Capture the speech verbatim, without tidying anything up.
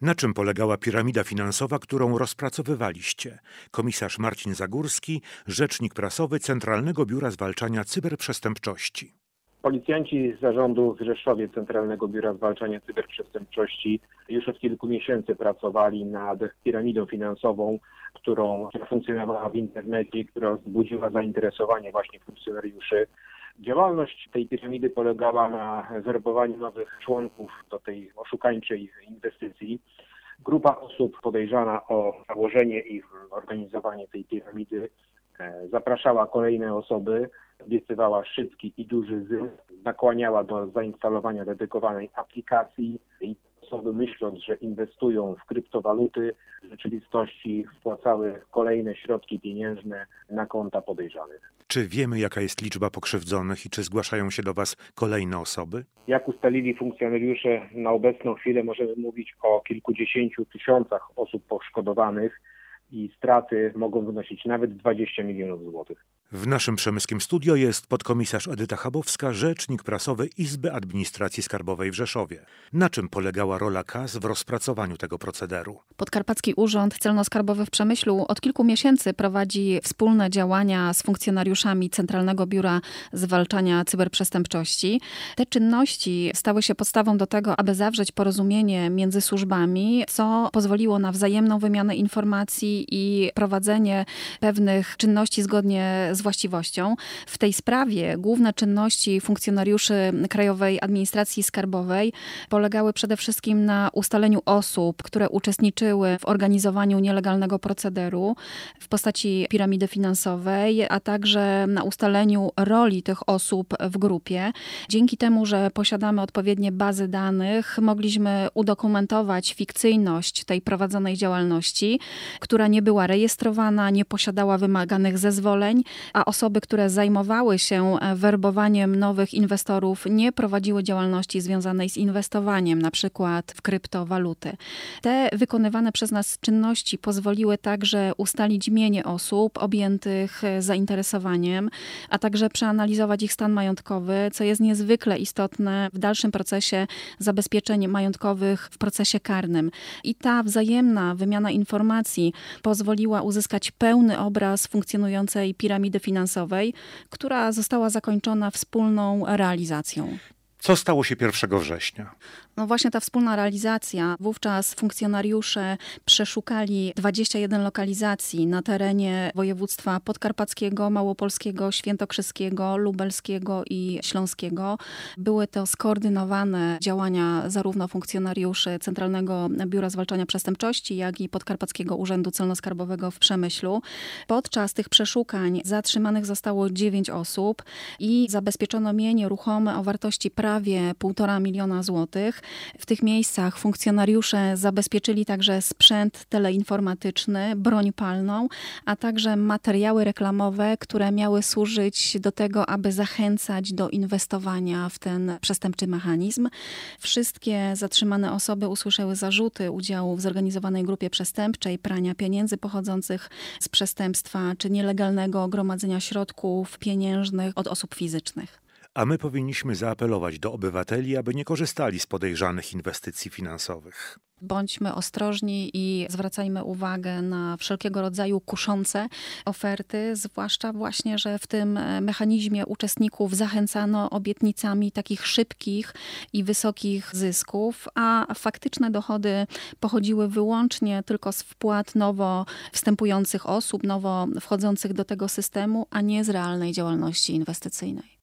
Na czym polegała piramida finansowa, którą rozpracowywaliście? Komisarz Marcin Zagórski, rzecznik prasowy Centralnego Biura Zwalczania Cyberprzestępczości. Policjanci z zarządu w Rzeszowie Centralnego Biura Zwalczania Cyberprzestępczości już od kilku miesięcy pracowali nad piramidą finansową, którą funkcjonowała w internecie i która wzbudziła zainteresowanie właśnie funkcjonariuszy. Działalność tej piramidy polegała na werbowaniu nowych członków do tej oszukańczej inwestycji. Grupa osób podejrzana o założenie i organizowanie tej piramidy zapraszała kolejne osoby, obiecywała szybki i duży zysk, nakłaniała do zainstalowania dedykowanej aplikacji i osoby, myśląc, że inwestują w kryptowaluty, w rzeczywistości wpłacały kolejne środki pieniężne na konta podejrzanych. Czy wiemy, jaka jest liczba pokrzywdzonych i czy zgłaszają się do Was kolejne osoby? Jak ustalili funkcjonariusze, na obecną chwilę możemy mówić o kilkudziesięciu tysiącach osób poszkodowanych i straty mogą wynosić nawet dwadzieścia milionów złotych. W naszym przemyskim studio jest podkomisarz Edyta Chabowska, rzecznik prasowy Izby Administracji Skarbowej w Rzeszowie. Na czym polegała rola K A S w rozpracowaniu tego procederu? Podkarpacki Urząd Celno-Skarbowy w Przemyślu od kilku miesięcy prowadzi wspólne działania z funkcjonariuszami Centralnego Biura Zwalczania Cyberprzestępczości. Te czynności stały się podstawą do tego, aby zawrzeć porozumienie między służbami, co pozwoliło na wzajemną wymianę informacji i prowadzenie pewnych czynności zgodnie z właściwością. W tej sprawie główne czynności funkcjonariuszy Krajowej Administracji Skarbowej polegały przede wszystkim na ustaleniu osób, które uczestniczyły w organizowaniu nielegalnego procederu w postaci piramidy finansowej, a także na ustaleniu roli tych osób w grupie. Dzięki temu, że posiadamy odpowiednie bazy danych, mogliśmy udokumentować fikcyjność tej prowadzonej działalności, która nie była rejestrowana, nie posiadała wymaganych zezwoleń, a osoby, które zajmowały się werbowaniem nowych inwestorów, nie prowadziły działalności związanej z inwestowaniem, na przykład w kryptowaluty. Te wykonywane przez nas czynności pozwoliły także ustalić mienie osób objętych zainteresowaniem, a także przeanalizować ich stan majątkowy, co jest niezwykle istotne w dalszym procesie zabezpieczeń majątkowych w procesie karnym. I ta wzajemna wymiana informacji pozwoliła uzyskać pełny obraz funkcjonującej piramidy finansowej, która została zakończona wspólną realizacją. Co stało się pierwszego września? No właśnie ta wspólna realizacja. Wówczas funkcjonariusze przeszukali dwadzieścia jeden lokalizacji na terenie województwa podkarpackiego, małopolskiego, świętokrzyskiego, lubelskiego i śląskiego. Były to skoordynowane działania zarówno funkcjonariuszy Centralnego Biura Zwalczania Przestępczości, jak i Podkarpackiego Urzędu Celno-Skarbowego w Przemyślu. Podczas tych przeszukań zatrzymanych zostało dziewięć osób i zabezpieczono mienie ruchome o wartości prawie półtora miliona złotych. W tych miejscach funkcjonariusze zabezpieczyli także sprzęt teleinformatyczny, broń palną, a także materiały reklamowe, które miały służyć do tego, aby zachęcać do inwestowania w ten przestępczy mechanizm. Wszystkie zatrzymane osoby usłyszały zarzuty udziału w zorganizowanej grupie przestępczej, prania pieniędzy pochodzących z przestępstwa czy nielegalnego gromadzenia środków pieniężnych od osób fizycznych. A my powinniśmy zaapelować do obywateli, aby nie korzystali z podejrzanych inwestycji finansowych. Bądźmy ostrożni i zwracajmy uwagę na wszelkiego rodzaju kuszące oferty, zwłaszcza właśnie, że w tym mechanizmie uczestników zachęcano obietnicami takich szybkich i wysokich zysków, a faktyczne dochody pochodziły wyłącznie tylko z wpłat nowo wstępujących osób, nowo wchodzących do tego systemu, a nie z realnej działalności inwestycyjnej.